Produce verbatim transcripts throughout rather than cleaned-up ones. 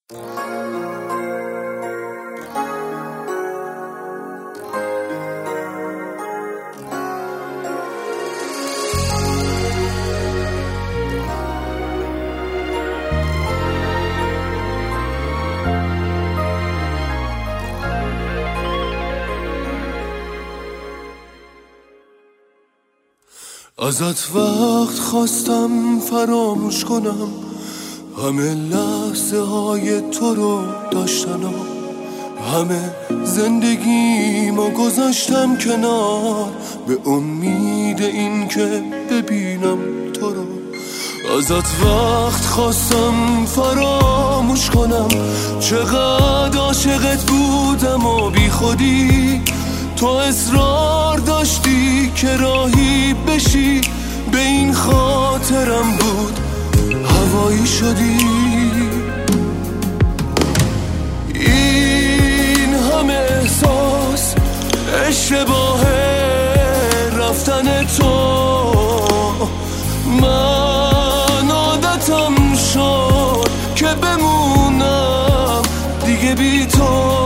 ازت وقت خواستم فراموش کنم همه لحظه های تو رو داشتنم، همه زندگیمو گذاشتم کنار به امید این که ببینم تو رو. ازت وقت خواستم فراموش کنم چقدر عاشقت بودم و بی خودی تو اصرار داشتی که راهی بشی، به این خاطرم بود هوایی شدی. این همه احساس اشتباه رفتن تو، من عادتم شد که بمونم دیگه بی تو.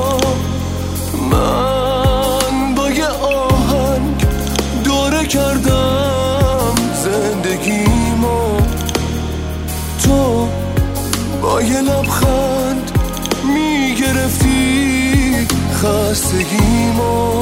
کردم زندگیمو تو با یه لبخند میگرفتی خستگیمو.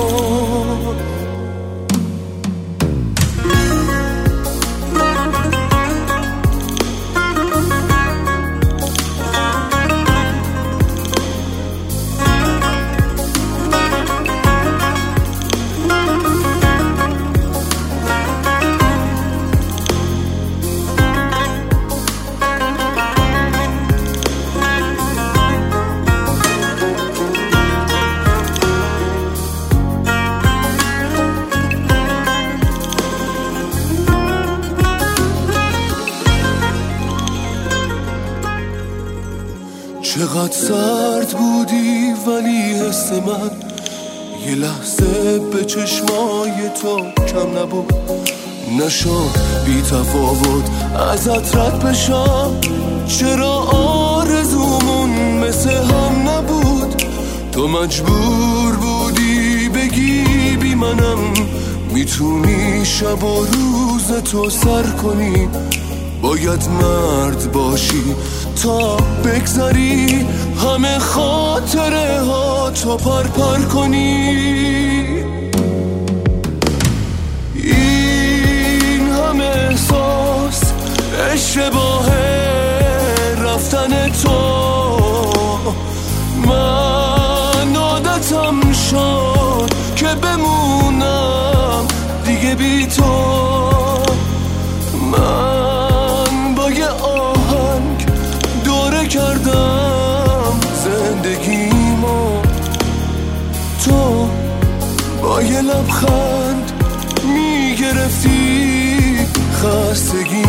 چقدر سرد بودی ولی حس من یه لحظه به چشمای تو کم نبود، نشد بی تفاوت ازت رد بشم. چرا آرزومون مثل هم نبود؟ تو مجبور بودی بگی بی منم میتونی شب و روز تو سر کنی، باید مرد باشی تا بگذاری همه خاطره ها تو پر پر کنی. این همه احساس اشتباه رفتن تو، من عادتم شد که بمونم دیگه بی تو. من با یه آهنگ دوره کردم زندگیمو تو با یه لبخند میگرفتی خستگی